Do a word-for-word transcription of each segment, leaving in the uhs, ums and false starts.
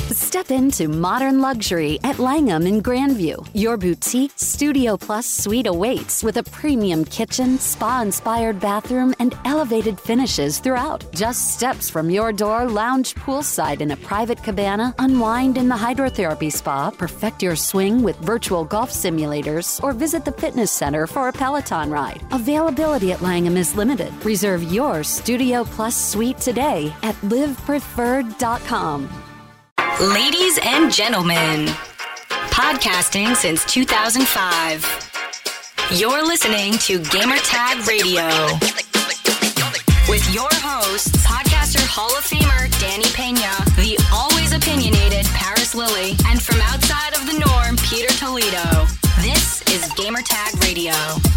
Step into modern luxury at Langham in Grandview. Your boutique Studio Plus suite awaits with a premium kitchen, spa-inspired bathroom, and elevated finishes throughout. Just steps from your door, lounge poolside in a private cabana, unwind in the hydrotherapy spa, perfect your swing with virtual golf simulators, or visit the fitness center for a Peloton ride. Availability at Langham is limited. Reserve your Studio Plus suite today at live preferred dot com. Ladies and gentlemen, podcasting since two thousand five. You're listening to Gamertag Radio with your hosts, podcaster Hall of Famer Danny Pena, the always opinionated Paris Lilly, and from outside of the norm, Peter Toledo. This is Gamertag Radio.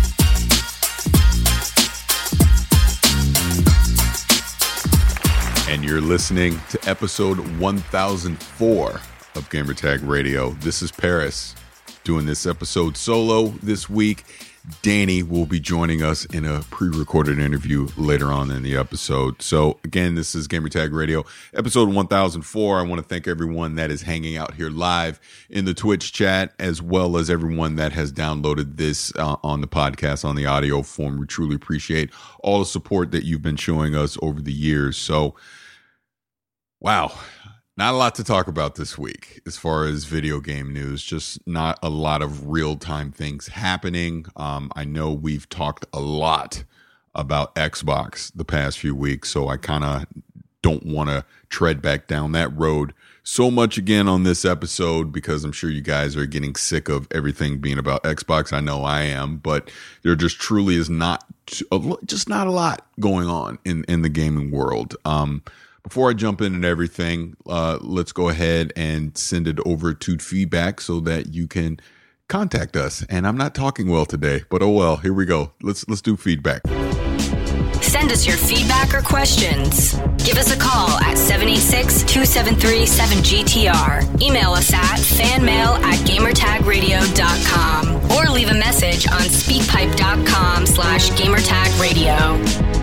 And you're listening to episode one thousand four of Gamertag Radio. This is Paris doing this episode solo this week. Danny will be joining us in a pre-recorded interview later on in the episode. So again, this is Gamertag Radio, episode one thousand four. I want to thank everyone that is hanging out here live in the Twitch chat, as well as everyone that has downloaded this uh, on the podcast, on the audio form. We truly appreciate all the support that you've been showing us over the years. So, wow. Not a lot to talk about this week as far as video game news, just not a lot of real-time things happening. Um, I know we've talked a lot about Xbox the past few weeks, so I kind of don't want to tread back down that road so much again on this episode, because I'm sure you guys are getting sick of everything being about Xbox. I know I am, but there just truly is not, just not a lot going on in, in the gaming world. Um, Before I jump into everything, uh, let's go ahead and send it over to feedback so that you can contact us. And I'm not talking well today, but oh well, here we go. Let's let's do feedback. Send us your feedback or questions. Give us a call at seven eight six, two seven three, seven G T R. Email us at fanmail at gamertagradio dot com or leave a message on speakpipe.com slash gamertagradio.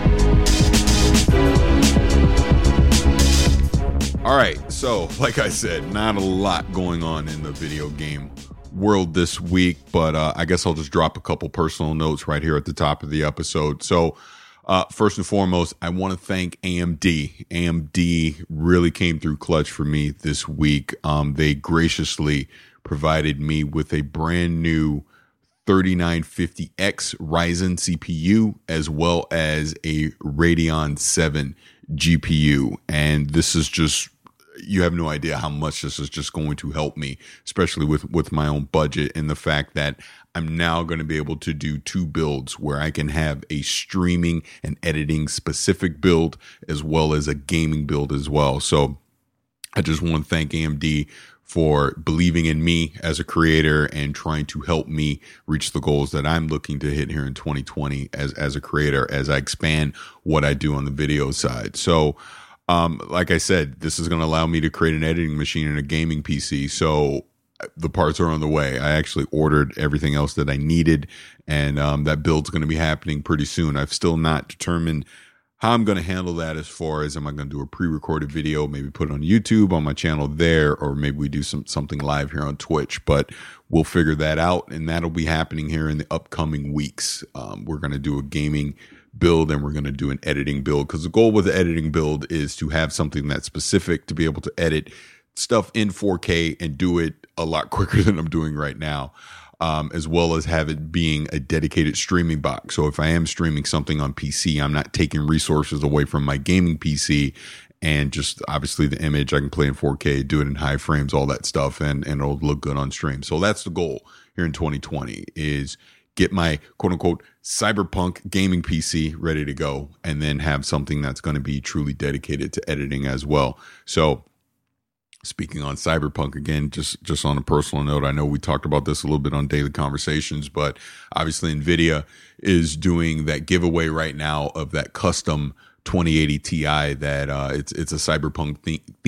All right, so like I said, not a lot going on in the video game world this week, but uh, I guess I'll just drop a couple personal notes right here at the top of the episode. So uh, first and foremost, I want to thank A M D. A M D really came through clutch for me this week. Um, they graciously provided me with a brand new thirty-nine fifty X Ryzen C P U, as well as a Radeon seven G P U. And this is just, you have no idea how much this is just going to help me, especially with, with my own budget, and the fact that I'm now going to be able to do two builds where I can have a streaming and editing specific build as well as a gaming build as well. So I just want to thank A M D for believing in me as a creator and trying to help me reach the goals that I'm looking to hit here in twenty twenty as, as a creator, as I expand what I do on the video side. So, um, like I said, this is going to allow me to create an editing machine and a gaming P C. So the parts are on the way. I actually ordered everything else that I needed, and um, that build's going to be happening pretty soon. I've still not determined how I'm going to handle that, as far as, am I going to do a pre-recorded video, maybe put it on YouTube on my channel there, or maybe we do some something live here on Twitch, but we'll figure that out, and that'll be happening here in the upcoming weeks. Um, we're going to do a gaming build, and we're going to do an editing build, because the goal with the editing build is to have something that's specific to be able to edit stuff in four K and do it a lot quicker than I'm doing right now. Um, as well as have it being a dedicated streaming box. So if I am streaming something on P C, I'm not taking resources away from my gaming P C, and just obviously the image I can play in four K, do it in high frames, all that stuff, and, and it'll look good on stream. So that's the goal here in twenty twenty, is get my quote unquote cyberpunk gaming P C ready to go, and then have something that's going to be truly dedicated to editing as well. So speaking on Cyberpunk again, just, just on a personal note, I know we talked about this a little bit on Daily Conversations, but obviously NVIDIA is doing that giveaway right now of that custom twenty eighty Ti that uh, it's it's a Cyberpunk the- themed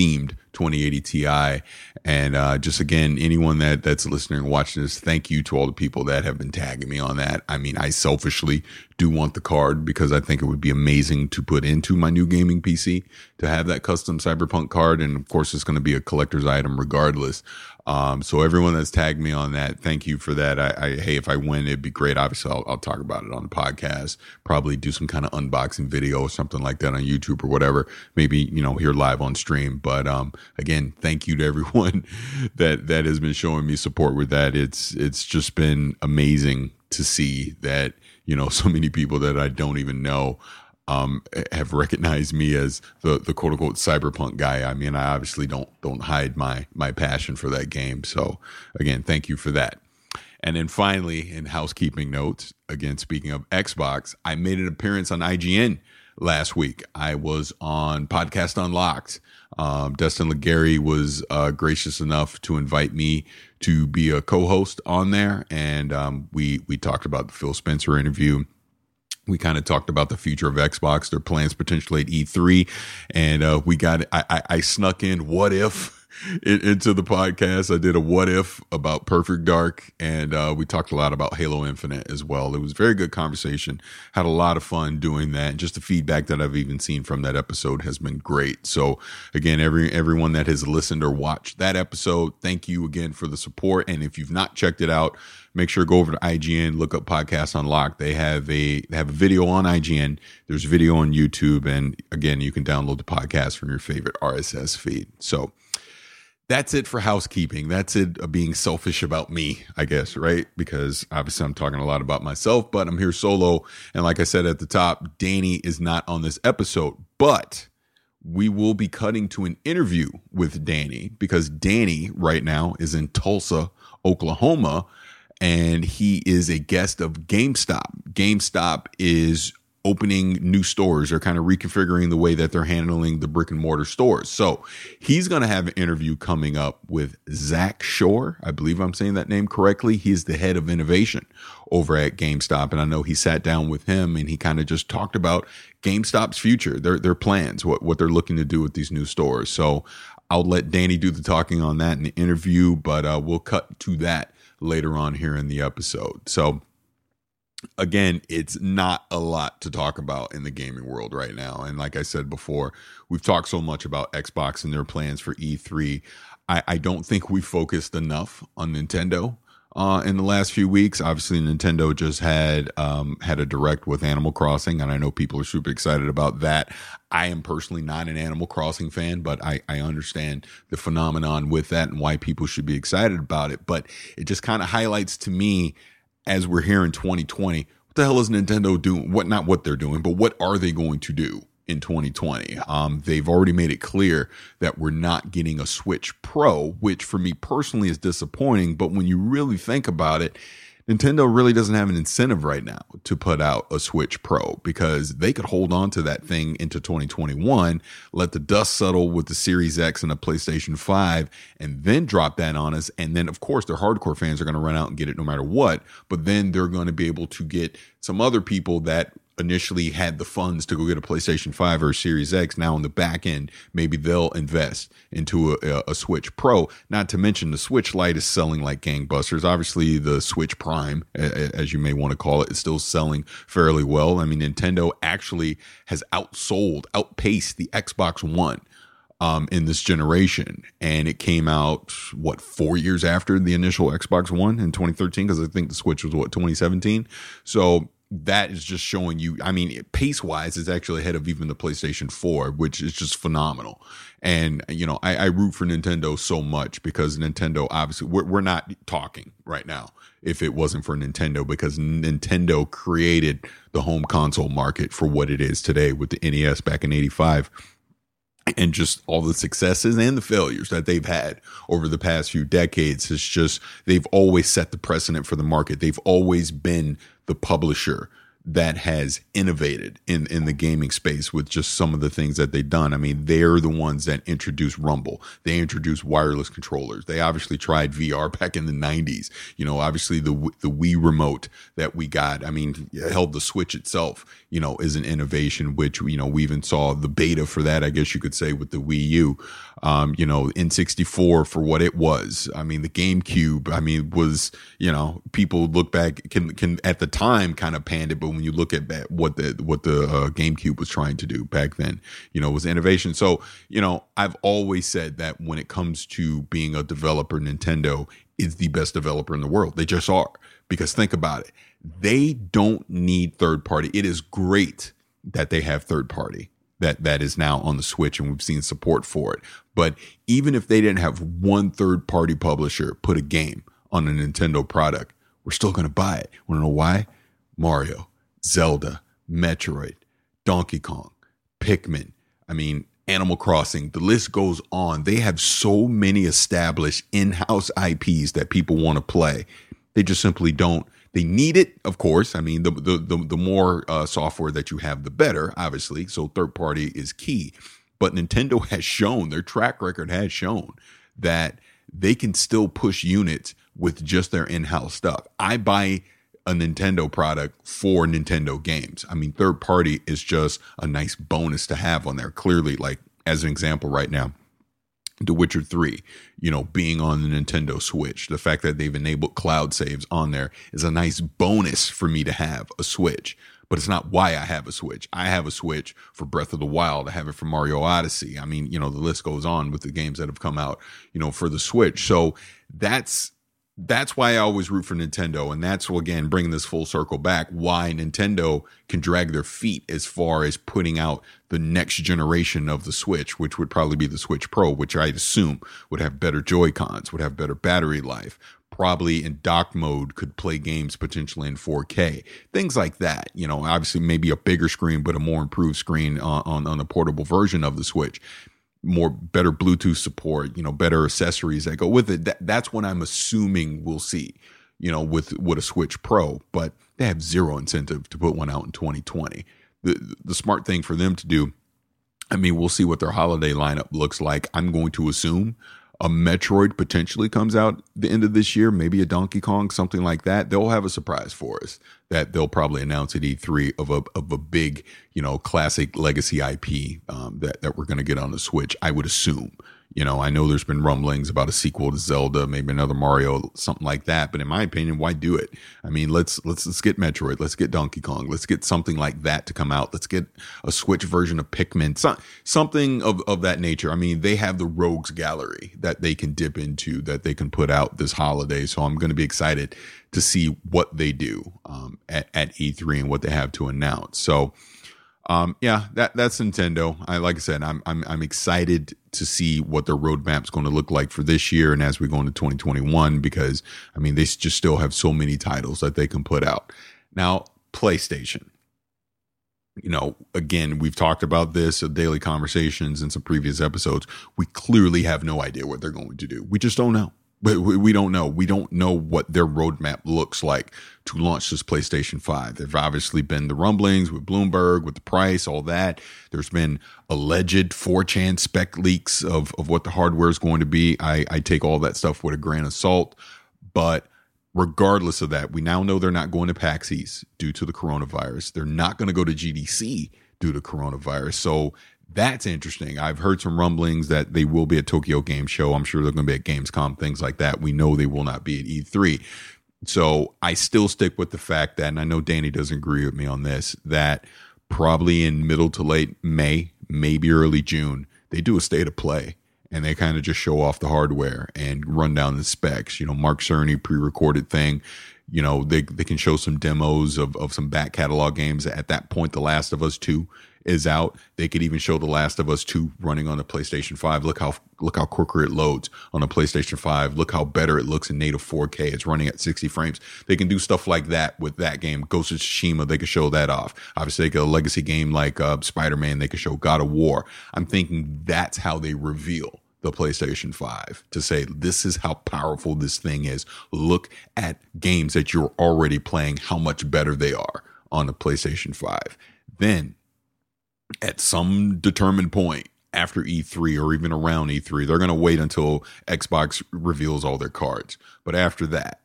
twenty eighty Ti. And uh, just again, anyone that that's listening and watching this, thank you to all the people that have been tagging me on that. I mean, I selfishly do want the card because I think it would be amazing to put into my new gaming P C to have that custom Cyberpunk card. And of course, it's going to be a collector's item regardless. Um, so everyone that's tagged me on that, thank you for that. I, I hey, if I win, it'd be great. Obviously, I'll, I'll talk about it on the podcast, probably do some kind of unboxing video or something like that on YouTube or whatever. Maybe, you know, here live on stream. But um, again, thank you to everyone that that has been showing me support with that. It's it's just been amazing to see that, you know, so many people that I don't even know Um, have recognized me as the, the quote unquote cyberpunk guy. I mean, I obviously don't, don't hide my, my passion for that game. So again, thank you for that. And then finally, in housekeeping notes, again, speaking of Xbox, I made an appearance on I G N last week. I was on Podcast Unlocked. Um, Destin Legary was uh, gracious enough to invite me to be a co-host on there. And um, we, we talked about the Phil Spencer interview. We kind of talked about the future of Xbox, their plans potentially at E three. And uh, we got, I, I, I snuck in what if in, into the podcast. I did a what if about Perfect Dark. And uh, we talked a lot about Halo Infinite as well. It was a very good conversation. Had a lot of fun doing that. And just the feedback that I've even seen from that episode has been great. So again, every everyone that has listened or watched that episode, thank you again for the support. And if you've not checked it out, make sure to go over to I G N, look up Podcast Unlocked. They have a they have a video on I G N. There's a video on YouTube. And again, you can download the podcast from your favorite R S S feed. So that's it for housekeeping. That's it uh, being selfish about me, I guess, right? Because obviously I'm talking a lot about myself, but I'm here solo. And like I said at the top, Danny is not on this episode, but we will be cutting to an interview with Danny because Danny right now is in Tulsa, Oklahoma, and he is a guest of GameStop. GameStop is opening new stores. They're kind of reconfiguring the way that they're handling the brick and mortar stores. So he's going to have an interview coming up with Zach Shore. I believe I'm saying that name correctly. He's the head of innovation over at GameStop. And I know he sat down with him and he kind of just talked about GameStop's future, their, their plans, what, what they're looking to do with these new stores. So I'll let Danny do the talking on that in the interview, but uh, we'll cut to that later on here in the episode. So again, it's not a lot to talk about in the gaming world right now. And like I said before, we've talked so much about Xbox and their plans for E three. I, I don't think we focused enough on Nintendo uh, in the last few weeks. Obviously, Nintendo just had um, had a direct with Animal Crossing, and I know people are super excited about that. I am personally not an Animal Crossing fan, but I, I understand the phenomenon with that and why people should be excited about it. But it just kind of highlights to me, as we're here in twenty twenty, what the hell is Nintendo doing? What, not what they're doing, but what are they going to do in twenty twenty? Um, they've already made it clear that we're not getting a Switch Pro, which for me personally is disappointing. But when you really think about it, Nintendo really doesn't have an incentive right now to put out a Switch Pro because they could hold on to that thing into twenty twenty-one, let the dust settle with the Series X and a PlayStation five, and then drop that on us. And then, of course, their hardcore fans are going to run out and get it no matter what. But then they're going to be able to get some other people that initially had the funds to go get a PlayStation five or a Series X. Now on the back end, maybe they'll invest into a, a Switch Pro. Not to mention the Switch Lite is selling like gangbusters. Obviously, the Switch Prime, as you may want to call it, is still selling fairly well. I mean, Nintendo actually has outsold, outpaced the Xbox One um, in this generation. And it came out, what, four years after the initial Xbox One in twenty thirteen? Because I think the Switch was, what, twenty seventeen? So that is just showing you, I mean, pace wise, it's actually ahead of even the PlayStation four, which is just phenomenal. And, you know, I, I root for Nintendo so much because Nintendo, obviously, we're, we're not talking right now if it wasn't for Nintendo, because Nintendo created the home console market for what it is today with the N E S back in eighty-five. And just all the successes and the failures that they've had over the past few decades is just, they've always set the precedent for the market. They've always been the publisher that has innovated in, in the gaming space with just some of the things that they've done. I mean, they're the ones that introduced Rumble. They introduced wireless controllers. They obviously tried V R back in the nineties. You know, obviously the the Wii remote that we got, I mean, held the Switch itself, you know, is an innovation, which, you know, we even saw the beta for that, I guess you could say, with the Wii U. Um, you know, N sixty-four for what it was. I mean, the GameCube, I mean, was, you know, people look back, can can at the time kind of panned it, but when you look at that, what the what the uh, GameCube was trying to do back then, you know, was innovation. So, you know, I've always said that when it comes to being a developer, Nintendo is the best developer in the world. They just are. Because think about it. They don't need third party. It is great that they have third party that that is now on the Switch, and we've seen support for it. But even if they didn't have one third party publisher put a game on a Nintendo product, we're still going to buy it. Want to know why? Mario, Zelda, Metroid, Donkey Kong, Pikmin. I mean, Animal Crossing, the list goes on. They have so many established in-house I Ps that people want to play. They just simply don't. They need it, of course. I mean, the the the, the more uh, software that you have, the better, obviously. So third party is key. But Nintendo has shown, their track record has shown that they can still push units with just their in-house stuff. I buy a Nintendo product for Nintendo games. I mean, third party is just a nice bonus to have on there. Clearly, like as an example right now, The Witcher three, you know, being on the Nintendo Switch, the fact that they've enabled cloud saves on there is a nice bonus for me to have a Switch. But it's not why I have a Switch. I have a Switch for Breath of the Wild. I have it for Mario Odyssey. I mean, you know, the list goes on with the games that have come out, you know, for the Switch. So that's that's why I always root for Nintendo. And that's, again, bringing this full circle back, why Nintendo can drag their feet as far as putting out the next generation of the Switch, which would probably be the Switch Pro, which I assume would have better Joy-Cons, would have better battery life, probably in dock mode could play games potentially in four K, things like that. You know, obviously maybe a bigger screen, but a more improved screen on, on, on the portable version of the Switch. More better Bluetooth support, you know, better accessories that go with it. That, that's what I'm assuming we'll see, you know, with, with a Switch Pro, but they have zero incentive to put one out in twenty twenty. The, the smart thing for them to do, I mean, we'll see what their holiday lineup looks like. I'm going to assume a Metroid potentially comes out the end of this year, maybe a Donkey Kong, something like that. They'll have a surprise for us that they'll probably announce at E three of a of a big, you know, classic legacy I P um, that that we're going to get on the Switch. I would assume. You know, I know there's been rumblings about a sequel to Zelda, maybe another Mario, something like that. But in my opinion, why do it? I mean, let's let's let's get Metroid, let's get Donkey Kong, let's get something like that to come out. Let's get a Switch version of Pikmin, so, something of, of that nature. I mean, they have the Rogues Gallery that they can dip into, that they can put out this holiday. So I'm going to be excited to see what they do um, at, at E three and what they have to announce. So. Um, yeah, that that's Nintendo. I like I said, I'm I'm I'm excited to see what their roadmap's going to look like for this year and as we go into twenty twenty-one, because I mean they just still have so many titles that they can put out. Now, PlayStation. You know, again, we've talked about this at Daily Conversations in some previous episodes. We clearly have no idea what they're going to do. We just don't know. But we don't know. We don't know what their roadmap looks like to launch this PlayStation five. There've obviously been the rumblings with Bloomberg, with the price, all that. There's been alleged four chan spec leaks of, of what the hardware is going to be. I, I take all that stuff with a grain of salt. But regardless of that, we now know they're not going to PAX East due to the coronavirus. They're not going to go to G D C due to coronavirus. So that's interesting. I've heard some rumblings that they will be at Tokyo Game Show. I'm sure they're going to be at Gamescom, things like that. We know they will not be at E three. So I still stick with the fact that, and I know Danny doesn't agree with me on this, that probably in middle to late May, maybe early June, they do a state of play and they kind of just show off the hardware and run down the specs. You know, Mark Cerny pre-recorded thing. You know, they they can show some demos of, of some back catalog games. At that point, The Last of Us two is out. They could even show The Last of Us two running on the PlayStation five. Look how look how quicker it loads on the PlayStation five. Look how better it looks in native four K. It's running at sixty frames. They can do stuff like that with that game. Ghost of Tsushima, they could show that off. Obviously, they could a legacy game like uh, Spider-Man, they could show God of War. I'm thinking that's how they reveal the PlayStation five, to say this is how powerful this thing is. Look at games that you're already playing, how much better they are on the PlayStation five. Then at some determined point after E three or even around E three, they're going to wait until Xbox reveals all their cards. But after that,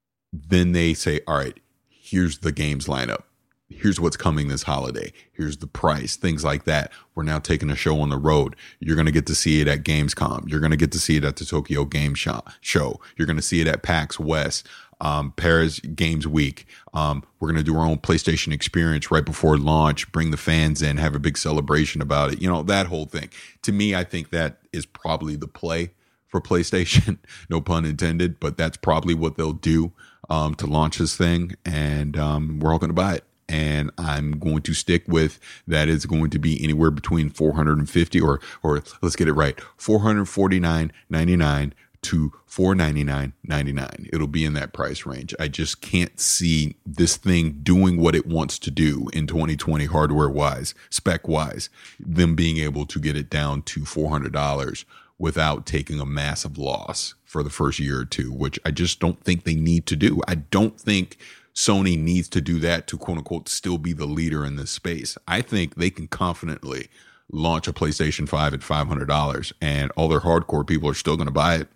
then they say, all right, here's the games lineup. Here's what's coming this holiday. Here's the price, things like that. We're now taking a show on the road. You're going to get to see it at Gamescom. You're going to get to see it at the Tokyo Game Show. You're going to see it at PAX West, um, Paris Games Week. Um, we're going to do our own PlayStation experience right before launch, bring the fans in, have a big celebration about it. You know, that whole thing. To me, I think that is probably the play for PlayStation. No pun intended, but that's probably what they'll do um, to launch this thing. And um, we're all going to buy it. And I'm going to stick with that. It's going to be anywhere between four hundred fifty or, or let's get it right, four hundred forty-nine ninety-nine to four hundred ninety-nine ninety-nine. It'll be in that price range. I just can't see this thing doing what it wants to do in twenty twenty hardware wise, spec wise, them being able to get it down to four hundred dollars without taking a massive loss for the first year or two, which I just don't think they need to do. I don't think Sony needs to do that to quote unquote still be the leader in this space. I think they can confidently launch a PlayStation five at five hundred dollars and all their hardcore people are still going to buy it.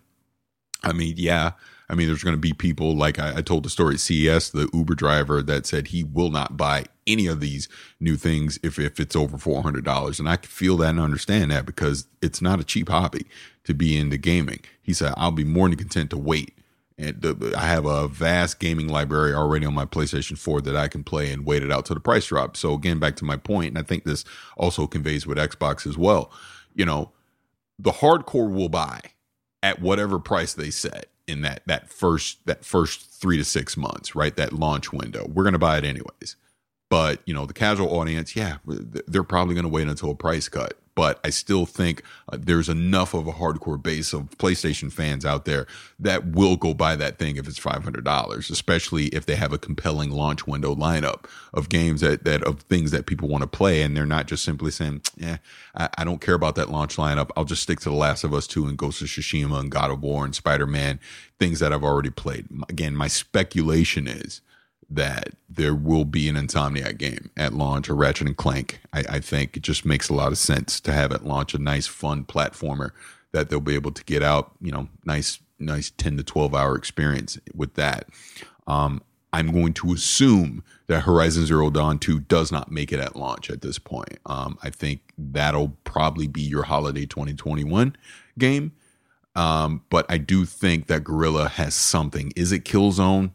I mean, yeah, I mean, there's going to be people like I, I told the story at C E S, the Uber driver that said he will not buy any of these new things if, if it's over four hundred dollars. And I can feel that and understand that because it's not a cheap hobby to be into gaming. He said, I'll be more than content to wait. And the, I have a vast gaming library already on my PlayStation four that I can play and wait it out till the price drop. So again, back to my point, and I think this also conveys with Xbox as well. You know, the hardcore will buy at whatever price they set in that that first that first three to six months, right? That launch window. We're going to buy it anyways. But, you know, the casual audience, yeah, they're probably going to wait until a price cut. But I still think uh, there's enough of a hardcore base of PlayStation fans out there that will go buy that thing if it's five hundred dollars, especially if they have a compelling launch window lineup of games that, that of things that people want to play. And they're not just simply saying, yeah, I, I don't care about that launch lineup. I'll just stick to The Last of Us two and Ghost of Tsushima and God of War and Spider-Man, things that I've already played. Again, my speculation is that there will be an Insomniac game at launch, or Ratchet and Clank. I, I think it just makes a lot of sense to have at launch a nice, fun platformer that they'll be able to get out, you know, nice, nice ten to twelve hour experience with that. Um, I'm going to assume that Horizon Zero Dawn two does not make it at launch at this point. Um, I think that'll probably be your holiday twenty twenty-one game. Um, but I do think that Guerrilla has something. Is it Killzone?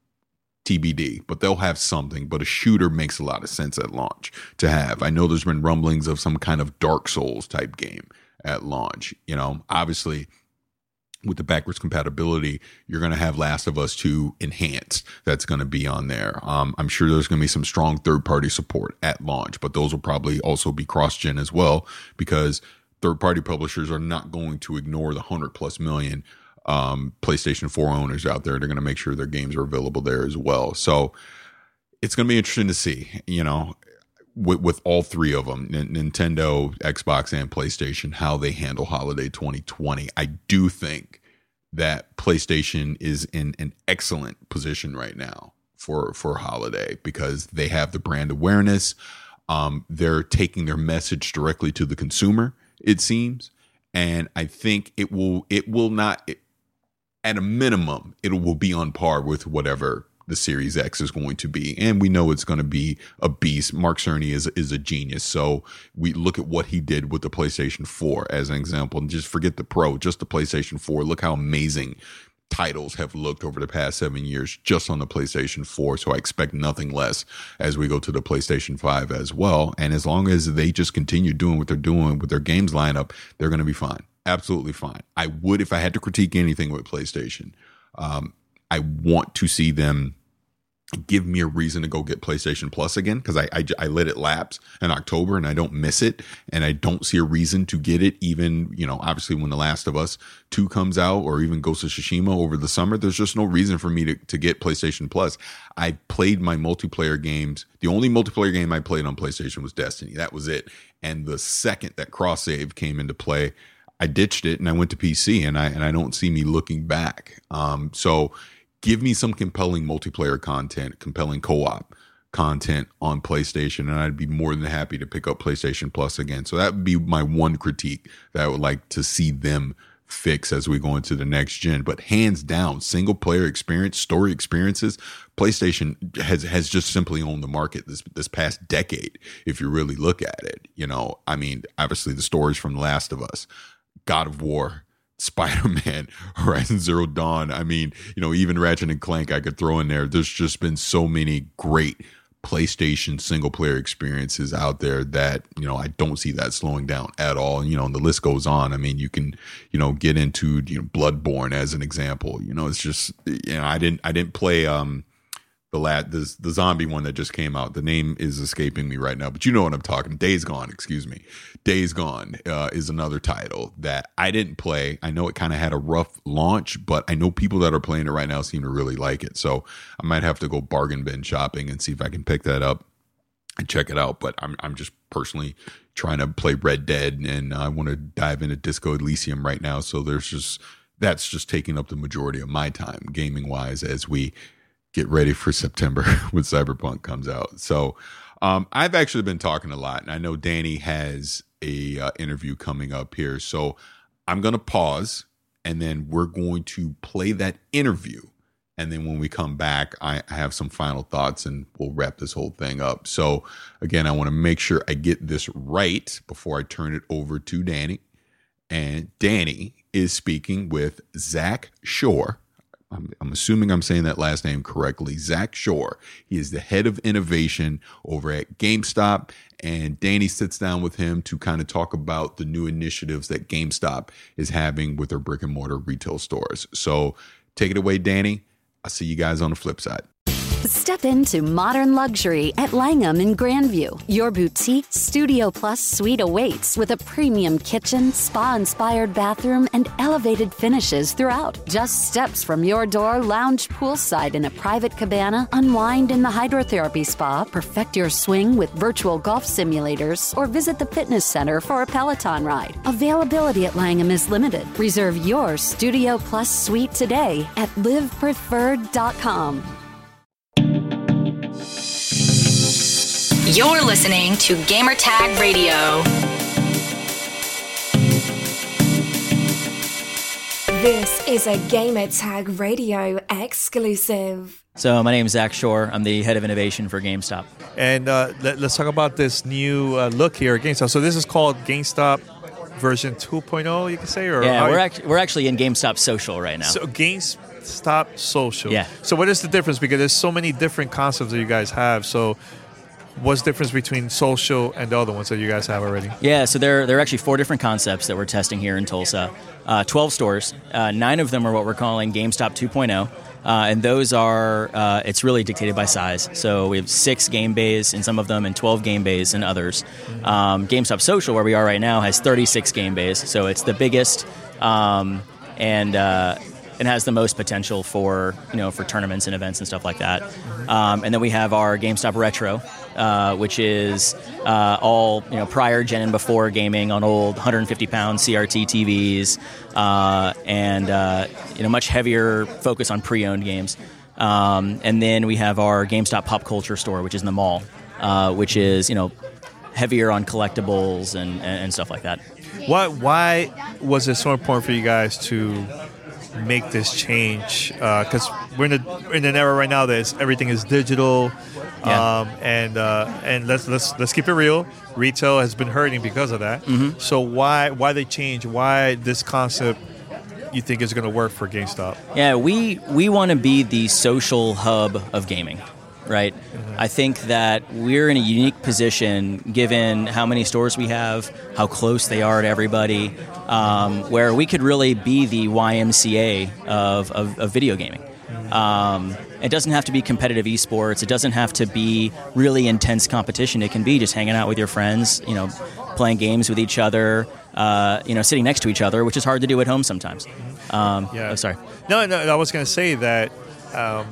T B D, but they'll have something. But a shooter makes a lot of sense at launch to have. I know there's been rumblings of some kind of Dark Souls type game at launch. You know, obviously with the backwards compatibility, you're going to have Last of Us two Enhanced that's going to be on there. Um, I'm sure there's going to be some strong third-party support at launch, but those will probably also be cross-gen as well, because third-party publishers are not going to ignore the one hundred plus million um PlayStation four owners out there. They're going to make sure their games are available there as well. So it's going to be interesting to see, you know, with, with all three of them, N- Nintendo, Xbox, and PlayStation, how they handle holiday twenty twenty. I do think that PlayStation is in an excellent position right now for for holiday because they have the brand awareness. Um, they're taking their message directly to the consumer, it seems. And I think it will it will not it, at a minimum, it will be on par with whatever the Series X is going to be. And we know it's going to be a beast. Mark Cerny is, is a genius. So we look at what he did with the PlayStation four as an example, and just forget the Pro, just the PlayStation four. Look how amazing titles have looked over the past seven years just on the PlayStation four. So I expect nothing less as we go to the PlayStation five as well. And as long as they just continue doing what they're doing with their games lineup, they're going to be fine. Absolutely fine. I would, if I had to critique anything with PlayStation, um, I want to see them give me a reason to go get PlayStation Plus again, because I, I, I let it lapse in October and I don't miss it, and I don't see a reason to get it even, you know, obviously when The Last of Us two comes out or even Ghost of Tsushima over the summer, there's just no reason for me to, to get PlayStation Plus. I played my multiplayer games. The only multiplayer game I played on PlayStation was Destiny. That was it. And the second that cross save came into play, I ditched it and I went to P C, and I and I don't see me looking back. Um, so give me some compelling multiplayer content, compelling co-op content on PlayStation, and I'd be more than happy to pick up PlayStation Plus again. So that would be my one critique that I would like to see them fix as we go into the next gen. But hands down, single player experience, story experiences, PlayStation has has just simply owned the market this this past decade. If you really look at it, you know, I mean, obviously the stories from The Last of Us, God of War, Spider-Man, Horizon Zero Dawn. I mean, you know, even Ratchet and Clank I could throw in there. There's just been so many great PlayStation single player experiences out there that, you know, I don't see that slowing down at all. And, you know, and the list goes on. I mean, you can, you know, get into, you know, Bloodborne as an example. You know, it's just, you know, I didn't, I didn't play um the lad, the, the zombie one that just came out. The name is escaping me right now, but you know what I'm talking. Days Gone, excuse me. Days Gone uh, is another title that I didn't play. I know it kind of had a rough launch, but I know people that are playing it right now seem to really like it. So I might have to go bargain bin shopping and see if I can pick that up and check it out. But I'm I'm just personally trying to play Red Dead, and I want to dive into Disco Elysium right now. So there's just that's just taking up the majority of my time gaming wise as we get ready for September when Cyberpunk comes out. So um, I've actually been talking a lot, and I know Danny has a uh, interview coming up here. So I'm going to pause, and then we're going to play that interview. And then when we come back, I have some final thoughts, and we'll wrap this whole thing up. So again, I want to make sure I get this right before I turn it over to Danny. And Danny is speaking with Zach Shore. I'm, I'm assuming I'm saying that last name correctly. Zach Shore. He is the head of innovation over at GameStop. And Danny sits down with him to kind of talk about the new initiatives that GameStop is having with their brick and mortar retail stores. So take it away, Danny. I'll see you guys on the flip side. Step into modern luxury at Langham in Grandview. Your boutique Studio Plus suite awaits with a premium kitchen, spa-inspired bathroom, and elevated finishes throughout. Just steps from your door, lounge poolside in a private cabana, unwind in the hydrotherapy spa, perfect your swing with virtual golf simulators, or visit the fitness center for a Peloton ride. Availability at Langham is limited. Reserve your Studio Plus suite today at live preferred dot com. You're listening to Gamertag Radio. This is a Gamertag Radio exclusive. So my name is Zach Shore. I'm the head of innovation for GameStop. And uh, let, let's talk about this new uh, look here at GameStop. So this is called GameStop version two point oh, you can say? Or yeah, we're, you... act- we're actually in GameStop Social right now. So GameStop Social. Yeah. So what is the difference? Because there's so many different concepts that you guys have. So what's the difference between social and the other ones that you guys have already? Yeah, so there, there are actually four different concepts that we're testing here in Tulsa. Uh, twelve stores. Uh, nine of them are what we're calling GameStop two point oh. Uh, and those are, uh, it's really dictated by size. So we have six game bays in some of them and twelve game bays in others. Um, GameStop Social, where we are right now, has thirty-six game bays. So it's the biggest um, and uh, and has the most potential for, you know, for tournaments and events and stuff like that. Um, and then we have our GameStop Retro, uh, which is uh, all, you know, prior gen and before gaming on old one hundred fifty pound C R T T Vs, uh, and uh, you know, much heavier focus on pre-owned games. Um, and then we have our GameStop Pop Culture store, which is in the mall, uh, which is, you know, heavier on collectibles and, and stuff like that. Why why was it so important for you guys to make this change? Because uh, we're in, a, in an era right now that everything is digital, yeah. um, and uh, and let's let's let's keep it real. Retail has been hurting because of that. Mm-hmm. So why why they change? Why this concept you think is going to work for GameStop? Yeah, we we want to be the social hub of gaming. Right. Mm-hmm. I think that we're in a unique position given how many stores we have, how close they are to everybody, um, where we could really be the Y M C A of, of, of video gaming. Mm-hmm. Um, it doesn't have to be competitive esports. It doesn't have to be really intense competition. It can be just hanging out with your friends, you know, playing games with each other, uh, you know, sitting next to each other, which is hard to do at home sometimes. Um, yeah. Oh, sorry. No, no, I was going to say that. Um,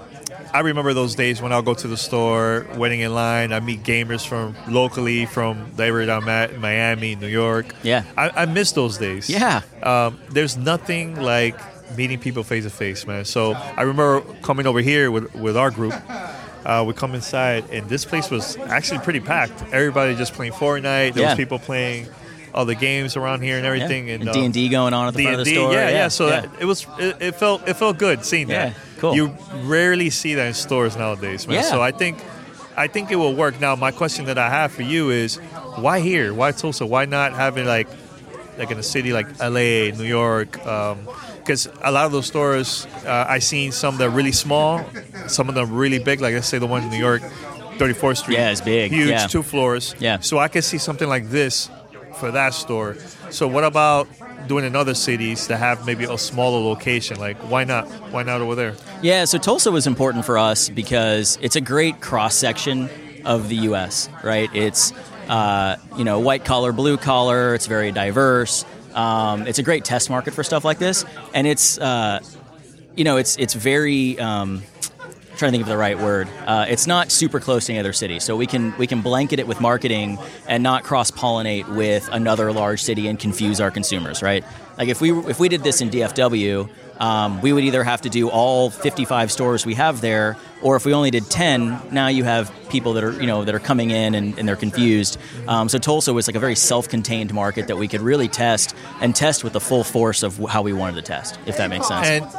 I remember those days when I'll go to the store, waiting in line. I meet gamers from locally, from the area I'm at, Miami, New York. Yeah. I, I miss those days. Yeah. Um, there's nothing like meeting people face to face, man. So I remember coming over here with, with our group, Uh, we come inside, and this place was actually pretty packed. Everybody just playing Fortnite. There Yeah. was people playing all the games around here and everything. Yeah. And, And uh, D and D going on at the front of the D and D, store. Yeah, yeah. Yeah, So yeah. That, it was it, it felt it felt good seeing Yeah, that. cool. You rarely see that in stores nowadays, man. Yeah. So I think I think it will work. Now, my question that I have for you is, why here? Why Tulsa? Why not have it like like in a city like L A, New York? Because um, a lot of those stores, uh, I seen some that are really small, some of them really big. Like let's say the one in New York, thirty-fourth Street. Yeah, it's big. Huge, Yeah. two floors. Yeah. So I could see something like this for that store. So what about doing in other cities that have maybe a smaller location? Like, why not? Why not over there? Yeah, so Tulsa was important for us because it's a great cross-section of the U S, right? It's, uh, you know, white collar, blue collar. It's very diverse. Um, it's a great test market for stuff like this. And it's, uh, you know, it's it's very... Um, trying to think of the right word. Uh, it's not super close to any other city, so we can we can blanket it with marketing and not cross pollinate with another large city and confuse our consumers, right? Like if we if we did this in D F W, um, we would either have to do all fifty-five stores we have there, or if we only did ten, now you have people that are you know that are coming in and, and they're confused. Um, so Tulsa was like a very self-contained market that we could really test and test with the full force of how we wanted to test, if that makes sense. And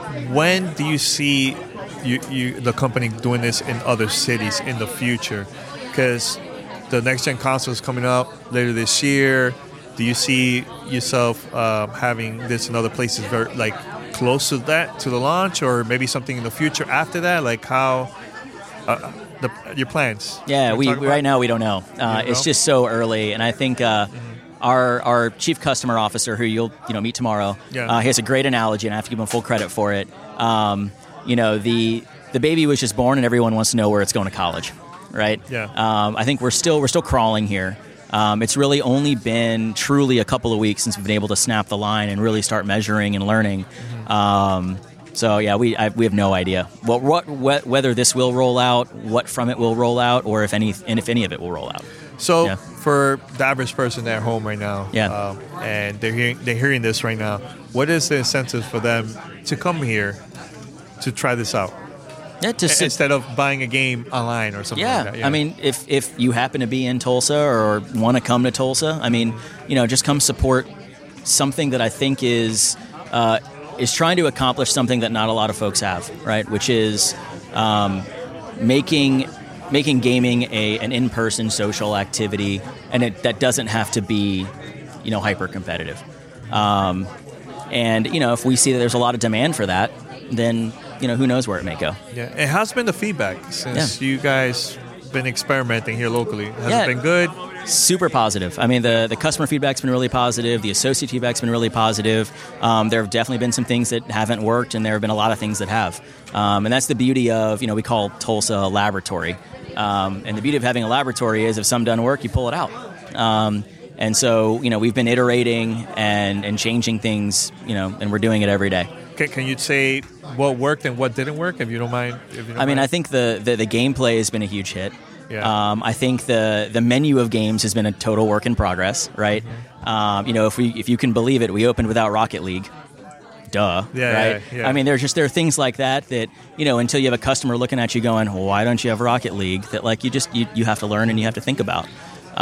when do you see you, you the company doing this in other cities in the future? Because the next gen console is coming up later this year. Do you see yourself um, having this in other places, very like close to that to the launch, or maybe something in the future after that? Like how uh, the, your plans? Yeah, we talk about? right now we don't know. Uh, don't it's know? just so early, and I think uh, our our chief customer officer, who you'll you know meet tomorrow, Yeah. uh, he has a great analogy, and I have to give him full credit for it. Um, you know, the the baby was just born, and everyone wants to know where it's going to college, right? Yeah. Um, I think we're still we're still crawling here. Um, it's really only been truly a couple of weeks since we've been able to snap the line and really start measuring and learning. Mm-hmm. Um, so yeah, we I, we have no idea what, what what whether this will roll out, what from it will roll out, or if any and if any of it will roll out. So Yeah. for the average person at home right now, Yeah. um, and they're hearing they're hearing this right now, what is the incentive for them to come here to try this out? Yeah, to sit, Instead of buying a game online or something yeah. like that. I mean, if if you happen to be in Tulsa or want to come to Tulsa, I mean, you know, just come support something that I think is uh, is trying to accomplish something that not a lot of folks have, right? Which is um, making making gaming a an in person social activity, and it, that doesn't have to be, you know, hyper competitive. Um, and you know, if we see that there's a lot of demand for that, then you know, who knows where it may go. Yeah. And how's been the feedback since Yeah. you guys been experimenting here locally? Has Yeah. it been good? Super positive. I mean, the, the customer feedback's been really positive. The associate feedback's been really positive. Um, there have definitely been some things that haven't worked, and there have been a lot of things that have. Um, and that's the beauty of, you know, we call Tulsa a laboratory. Um, and the beauty of having a laboratory is if some doesn't work, you pull it out. Um, and so, you know, we've been iterating and, and changing things, you know, and we're doing it every day. Can, can you say what worked and what didn't work, if you don't mind? If you don't I mean, mind? I think the, the, the gameplay has been a huge hit. Yeah. Um, I think the the menu of games has been a total work in progress, right? Mm-hmm. Um, you know, if we if you can believe it, we opened without Rocket League. Duh. Yeah, right? yeah, yeah. I mean, there's just there are things like that that, you know, until you have a customer looking at you going, well, why don't you have Rocket League? That like you just you, you have to learn and you have to think about.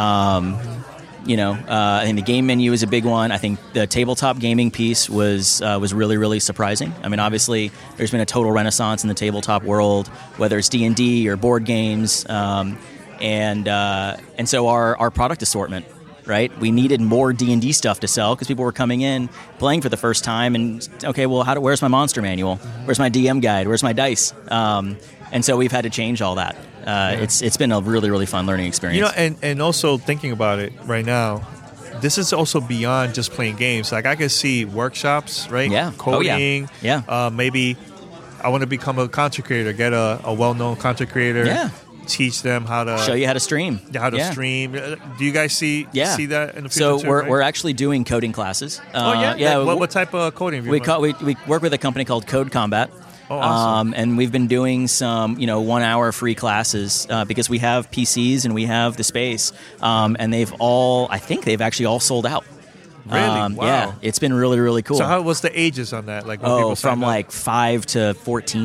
Um, you know, uh, I think the game menu is a big one. I think the tabletop gaming piece was uh, was really, really surprising. I mean, obviously, there's been a total renaissance in the tabletop world, whether it's D and D or board games, um, and uh, and so our, our product assortment, right? We needed more D and D stuff to sell because people were coming in, playing for the first time, and okay, well, how do, where's my monster manual? Where's my D M guide? Where's my dice? Um, and so we've had to change all that. Uh, it's it's been a really, really fun learning experience. You know, and, and also thinking about it right now, this is also beyond just playing games. Like I could see workshops, right? Yeah. Oh, yeah. Coding. Yeah. Uh, maybe I want to become a content creator, get a, a well-known content creator. Yeah. Teach them how to Show you how to stream. how to Yeah. stream. Uh, Do you guys see Yeah. see that in the future? So too, we're right? we're actually doing coding classes. Oh yeah. Uh, yeah. What, we- what type of coding? have you we, learned? call, we we work with a company called Code Combat. Oh, awesome. Um, and we've been doing some, you know, one-hour free classes uh, because we have P Cs and we have the space, um, and they've all, I think they've actually all sold out. Really? Um, Wow. Yeah, it's been really, really cool. So how was the ages on that? Like when oh, people from signed up? like five to fourteen.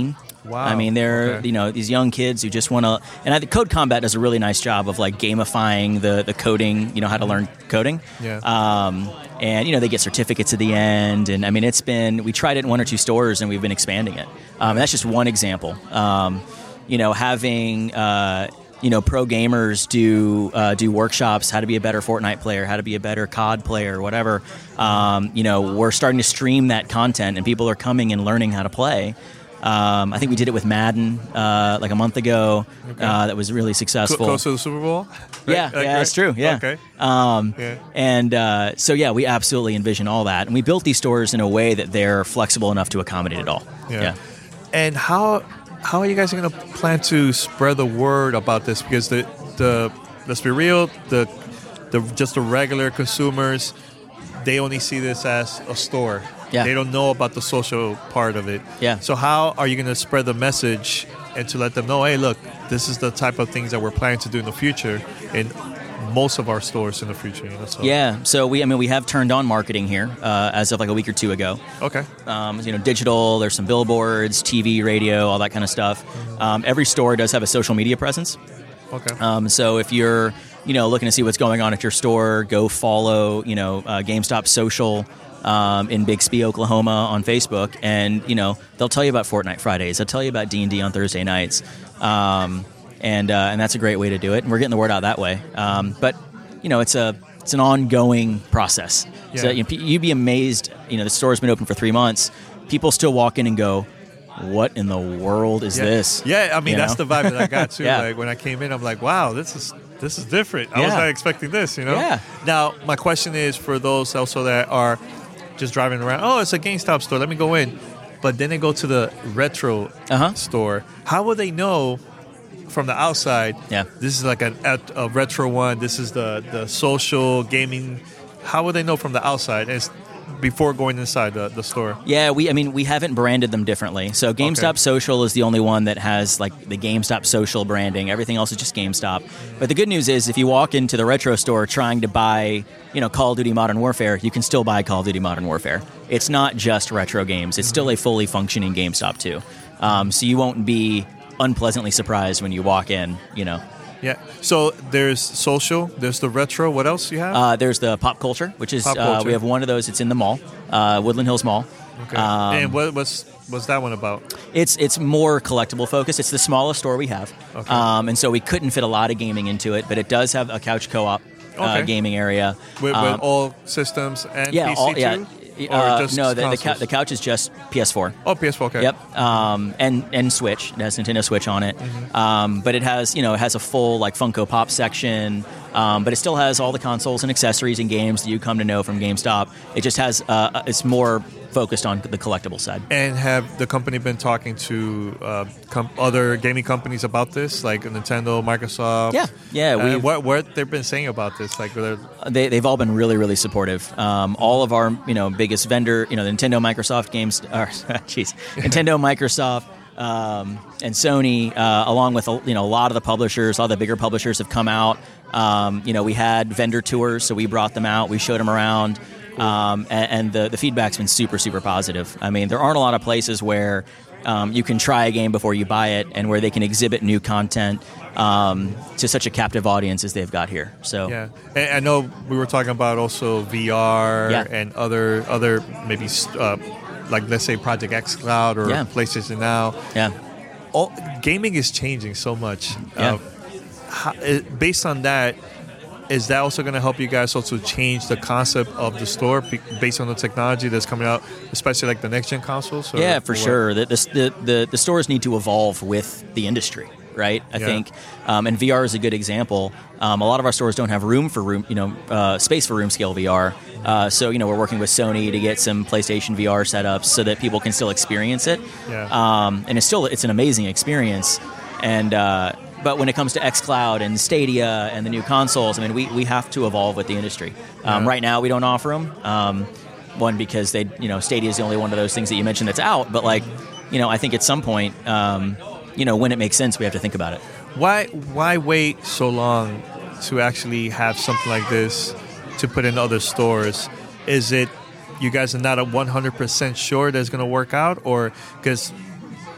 Wow. I mean, they're Okay. you know these young kids who just want to. And I think Code Combat does a really nice job of like gamifying the the coding. You know how to learn coding. Yeah. Um, and you know they get certificates at the end. And I mean, it's been we tried it in one or two stores, and we've been expanding it. Um, and that's just one example. Um, you know, having. Uh, You know, pro gamers do uh, do workshops, how to be a better Fortnite player, how to be a better C O D player, whatever. Um, you know, we're starting to stream that content, and people are coming and learning how to play. Um, I think we did it with Madden uh, like a month ago. Okay. Uh, that was really successful. Close to the Super Bowl? Yeah, Like, yeah, that's true. Yeah. Okay. Um, Yeah. And uh, so, yeah, we absolutely envision all that. And we built these stores in a way that they're flexible enough to accommodate it all. Yeah. And how how are you guys going to plan to spread the word about this? Because the the let's be real, the the just the regular consumers, they only see this as a store. Yeah. They don't know about the social part of it. Yeah. So how are you going to spread the message and to let them know, hey, look, this is the type of things that we're planning to do in the future in most of our stores in the future? You know, so. Yeah. So we, I mean, we have turned on marketing here uh, as of like a week or two ago. Okay. Um, you know, digital. There's some billboards, T V, radio, all that kind of stuff. Um, every store does have a social media presence. Okay. Um, so if you're, you know, looking to see what's going on at your store, go follow, you know, uh, GameStop Social um, in Bixby, Oklahoma on Facebook, and you know they'll tell you about Fortnite Fridays. They'll tell you about D and D on Thursday nights, um, and uh, and that's a great way to do it. And we're getting the word out that way. Um, but you know, it's a it's an ongoing process. Yeah. So you know, you'd be amazed. You know, the store's been open for three months. People still walk in and go, what in the world is yeah. this? Yeah, I mean, you that's know? the vibe that I got too. Yeah. Like when I came in, I'm like, wow, this is this is different. I was Yeah. not expecting this, you know? Yeah. Now, my question is for those also that are just driving around, oh, it's a GameStop store, let me go in. But then they go to the retro Uh-huh. store. How will they know from the outside, Yeah. this is like a, a retro one, this is the, the social gaming? How will they know from the outside? It's before going inside the, the store. Yeah, we. I mean, we haven't branded them differently. So GameStop Okay. Social is the only one that has like the GameStop Social branding. Everything else is just GameStop. But the good news is, if you walk into the retro store trying to buy, you know, Call of Duty Modern Warfare, you can still buy Call of Duty Modern Warfare. It's not just retro games. It's still a fully functioning GameStop too. Um, so you won't be unpleasantly surprised when you walk in. You know. Yeah. So there's social, there's the retro. What else you have? Uh, there's the Pop Culture, which is Pop uh, Culture. we have one of those. It's in the mall, uh, Woodland Hills Mall. Okay. Um, and what was what's that one about? It's it's more collectible focused. It's the smallest store we have, Okay. um, and so we couldn't fit a lot of gaming into it. But it does have a couch co-op uh, Okay. gaming area. With, Um, with all systems and yeah, P C all, too? yeah. Or Uh, just no, the, the, consoles? cou- the couch is just P S four. Oh, P S four. Okay. Yep, um, and and Switch. It has Nintendo Switch on it, Mm-hmm. um, but it has you know it has a full like Funko Pop section, um, but it still has all the consoles and accessories and games that you come to know from GameStop. It just has uh, it's more focused on the collectible side. And have the company been talking to uh, com- other gaming companies about this, like Nintendo, Microsoft? Yeah, yeah, Uh, we've- what what they've been saying about this? Like, they're- They, they've all been really, really supportive. Um, all of our, you know, biggest vendor, you know, the Nintendo, Microsoft games, or, jeez, Nintendo, Microsoft, um, and Sony, uh, along with, you know, a lot of the publishers, all the bigger publishers have come out. Um, you know, we had vendor tours, so we brought them out, we showed them around, um, and, and the, the feedback's been super, super positive. I mean, there aren't a lot of places where um, you can try a game before you buy it and where they can exhibit new content um, to such a captive audience as they've got here. So, yeah. And I know we were talking about also V R Yeah. and other other maybe uh, like let's say Project X Cloud or Yeah. PlayStation Now. yeah. All, gaming is changing so much. Yeah. Uh, how, it, based on that, is that also going to help you guys also change the concept of the store be- based on the technology that's coming out, especially like the next gen consoles? Or, Yeah, for or what? sure. The, the, the, the stores need to evolve with the industry, right? I Yeah. think, um, and V R is a good example. Um, a lot of our stores don't have room for room, you know, uh, space for room scale V R. Uh, so, you know, we're working with Sony to get some PlayStation V R setups so that people can still experience it. Yeah. Um, and it's still, it's an amazing experience. And, uh, but when it comes to xCloud and Stadia and the new consoles, I mean, we, we have to evolve with the industry. Um, Yeah. Right now, we don't offer them. Um, one, because they, you know, Stadia is the only one of those things that you mentioned that's out. But like, you know, I think at some point, um, you know, when it makes sense, we have to think about it. Why why wait so long to actually have something like this to put in other stores? Is it you guys are not a one hundred percent sure that it's going to work out, or because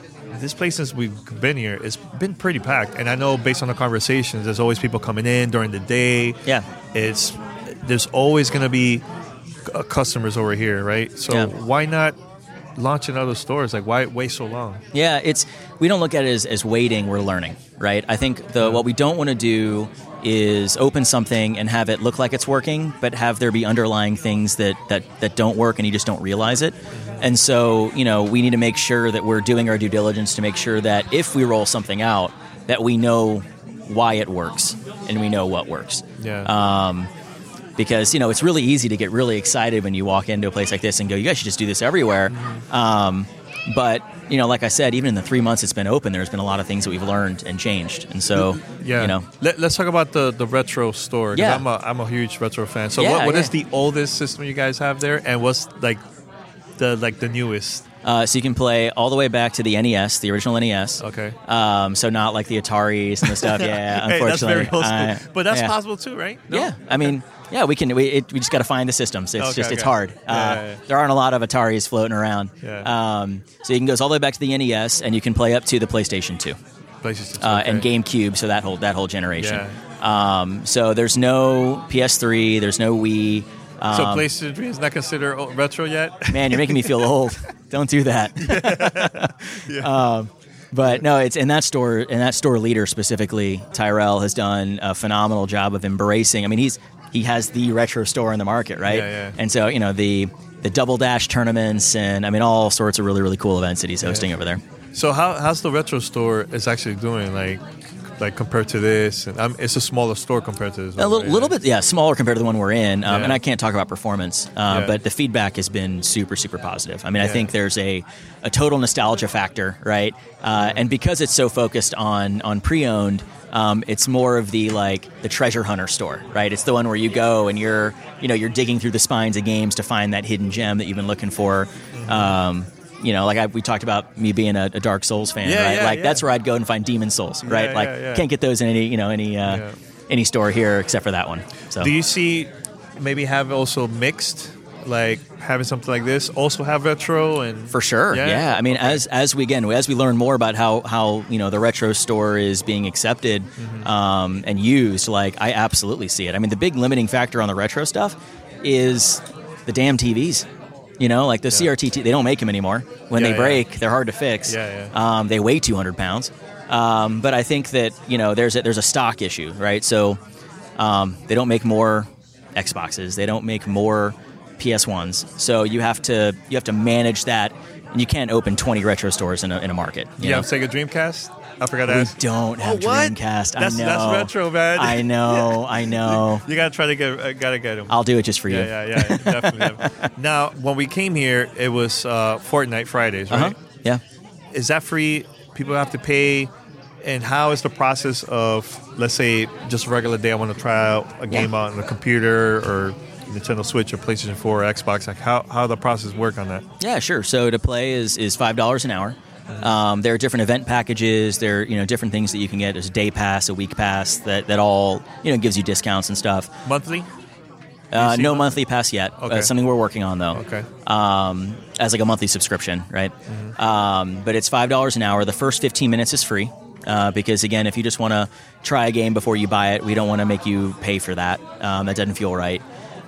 this place since we've been here, it's been pretty packed. And I know based on the conversations, there's always people coming in during the day. Yeah. It's there's always going to be uh, customers over here, right? So Yeah. why not launch in other stores? Like, why wait so long? Yeah, it's we don't look at it as, as waiting. We're learning, right? I think the what we don't want to do is open something and have it look like it's working, but have there be underlying things that, that, that don't work and you just don't realize it. And so, you know, we need to make sure that we're doing our due diligence to make sure that if we roll something out, that we know why it works and we know what works. Yeah. Um, because, you know, it's really easy to get really excited when you walk into a place like this and go, you guys should just do this everywhere. Mm-hmm. Um, but, you know, like I said, even in the three months it's been open, there's been a lot of things that we've learned and changed. And so, yeah. you know. Let, let's talk about the, the retro store. 'Cause Yeah. I'm a, I'm a huge retro fan. So Yeah, what, what yeah. is the oldest system you guys have there? And what's, like, the like the newest? Uh, so you can play all the way back to the N E S, the original N E S. Okay. Um, so not like the Ataris and the stuff. Yeah, Hey, that's unfortunately. very old school. Uh, but that's yeah. possible too, right? No? Yeah, I mean, yeah, we can. We, it, we just got to find the systems. It's Okay, just it's okay. hard. Yeah, uh, yeah, yeah. There aren't a lot of Ataris floating around. Yeah. Um, so you can go all the way back to the N E S, and you can play up to the PlayStation two Places to uh, okay. and GameCube. So that whole that whole generation. Yeah. Um, so there's no P S three. There's no Wii. Um, So PlayStation three is not considered o- retro yet? Man, you're making me feel old. Don't do that. Yeah. um, but no, it's in that store. In that store leader specifically, Tyrell has done a phenomenal job of embracing. I mean, he's he has the retro store in the market, right? Yeah, yeah. And so you know the the Double Dash tournaments and I mean all sorts of really really cool events that he's hosting Yeah. over there. So how how's the retro store is actually doing? Like like compared to this, and um, it's a smaller store compared to this. A one, little, right? little bit, yeah, smaller compared to the one we're in, um, Yeah. and I can't talk about performance, uh, Yeah. but the feedback has been super, super positive. I mean, I Yeah. think there's a, a total nostalgia factor, right? Uh, and because it's so focused on on pre-owned, um, it's more of the like the treasure hunter store, right? It's the one where you go and you're, you know, you're digging through the spines of games to find that hidden gem that you've been looking for. Um, you know, like I, we talked about me being a, a Dark Souls fan, Yeah, right? yeah, like yeah. that's where I'd go and find Demon Souls, right? Yeah, like yeah, yeah. can't get those in any, you know, any uh, Yeah. any store here except for that one. So Do you see maybe have also mixed, like having something like this also have retro and For sure, Yeah? yeah. I mean, Okay. as as we again as we learn more about how how you know the retro store is being accepted Mm-hmm. um, and used, like I absolutely see it. I mean, the big limiting factor on the retro stuff is the damn T Vs. You know, like the C R T, they don't make them anymore. When Yeah, they yeah. break, they're hard to fix. Yeah, yeah. Um, they weigh two hundred pounds. Um, but I think that you know there's a, there's a stock issue, right? So um, they don't make more Xboxes. They don't make more P S ones. So you have to you have to manage that, and you can't open twenty retro stores in a, in a market. You You know? have Sega Dreamcast? I forgot to We ask. don't have Oh, what? Dreamcast. That's- I know. that's retro, man. I know. I know. You gotta try to get, uh, gotta get them. I'll do it just for you. Yeah, yeah, yeah, definitely. definitely. Now, when we came here, it was uh, Fortnite Fridays, Uh huh. right? Yeah. Is that free? People have to pay? And how is the process of, let's say, just a regular day, I want to try out a game Yeah. out on the computer or Nintendo Switch or PlayStation four or Xbox? Like, how how the process work on that? Yeah, sure. So to play is is five dollars an hour. Um, there are different event packages. There are you know different things that you can get. There's a day pass, a week pass that, that all you know gives you discounts and stuff. Monthly? Uh, see no month- monthly pass yet. Okay. Uh, something we're working on though. Okay. Um, as like a monthly subscription, right? Mm-hmm. Um, but it's five dollars an hour. The first fifteen minutes is free. Uh, because again, if you just want to try a game before you buy it, we don't want to make you pay for that. Um, that doesn't feel right.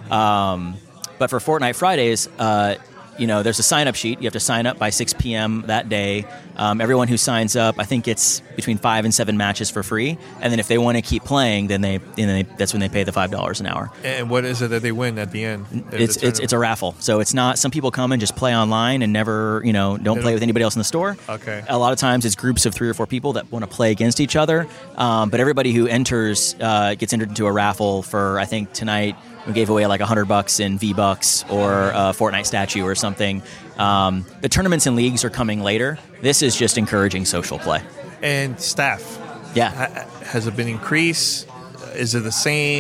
Um, but for Fortnite Fridays, uh, you know, there's a sign-up sheet. You have to sign up by six p.m. that day. Um, everyone who signs up, I think it's between five and seven matches for free. And then if they want to keep playing, then they, then they that's when they pay the five dollars an hour. And what is it that they win at the end? The- It's the it's it's a raffle. So it's not. Some people come and just play online and never, you know, don't They play don't- with anybody else in the store. Okay. A lot of times it's groups of three or four people that want to play against each other. Um, but everybody who enters uh, gets entered into a raffle for. I think tonight we gave away like a hundred bucks in V Bucks or a Fortnite statue or something. Um, the tournaments and leagues are coming later. This is just encouraging social play. And staff. Yeah. Ha- has it been increased? Is it the same?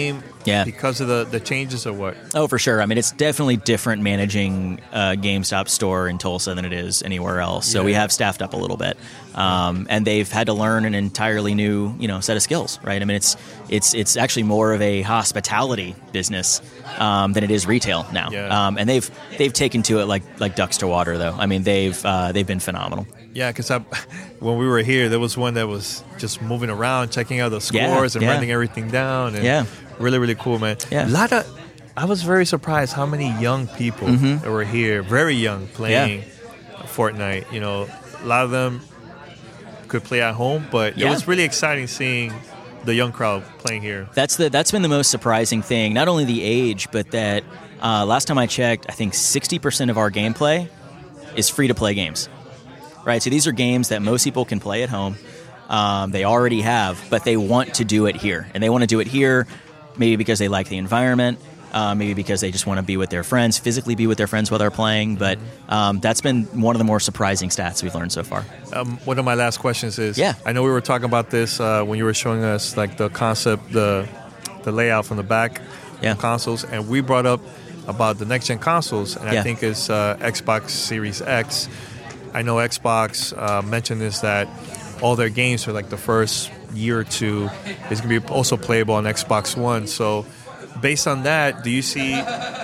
Yeah. Because of the, the changes or what? Oh, for sure. I mean, it's definitely different managing a GameStop store in Tulsa than it is anywhere else. So Yeah. we have staffed up a little bit, um, and they've had to learn an entirely new, you know, set of skills. Right. I mean, it's it's it's actually more of a hospitality business um, than it is retail now. Yeah. Um, and they've they've taken to it like like ducks to water, though. I mean, they've uh, they've been phenomenal. Yeah, because when we were here, there was one that was just moving around, checking out the scores Yeah, and yeah. writing everything down. And Yeah. really, really cool, man. Yeah. A lot of, I was very surprised how many young people Mhm. that were here, very young, playing Fortnite. You know, a lot of them could play at home, but Yeah. it was really exciting seeing the young crowd playing here. That's the that's been the most surprising thing. Not only the age, but that uh, last time I checked, I think sixty percent of our gameplay is free to play games. Right, so these are games that most people can play at home. Um, they already have, but they want to do it here, and they want to do it here, maybe because they like the environment, uh, maybe because they just want to be with their friends, physically be with their friends while they're playing. But um, that's been one of the more surprising stats we've learned so far. Um, one of my last questions is, Yeah. I know we were talking about this uh, when you were showing us like the concept, the the layout from the back Yeah. of consoles, and we brought up about the next gen consoles, and Yeah. I think it's uh, Xbox Series X. I know Xbox uh, mentioned this, that all their games for like the first year or two is going to be also playable on Xbox One. So based on that, do you see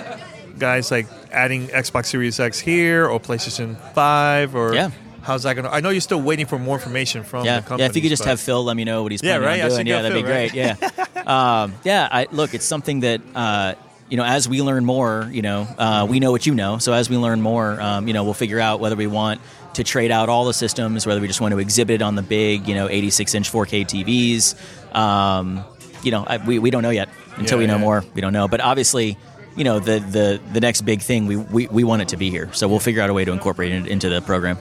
guys like adding Xbox Series X here or PlayStation five, or Yeah. how's that going to... I know you're still waiting for more information from Yeah, the company. yeah. If you could just have Phil let me know what he's Yeah, planning right? I on should doing, get yeah, that'd Phil, be great. Yeah, um, yeah. I, look, it's something that uh, you know, as we learn more, you know, uh, we know what you know. So as we learn more, um, you know, we'll figure out whether we want to trade out all the systems, whether we just want to exhibit on the big, you know, eighty-six inch four K T Vs. Um, you know, I, we we don't know yet until Yeah, we know yeah. more. We don't know, but obviously, you know, the the the next big thing, we we, we want it to be here. So we'll figure out a way to incorporate it into the program.